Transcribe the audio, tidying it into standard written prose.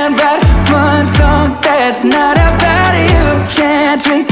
can't write one song that's not about you. Can't drink